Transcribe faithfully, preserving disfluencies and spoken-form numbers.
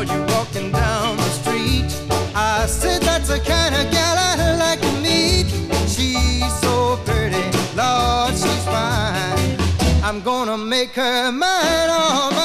saw you walking down the street. I said, that's the kind of gal I like to meet. She's so pretty, Lord, she's fine. I'm gonna make her mine, all mine.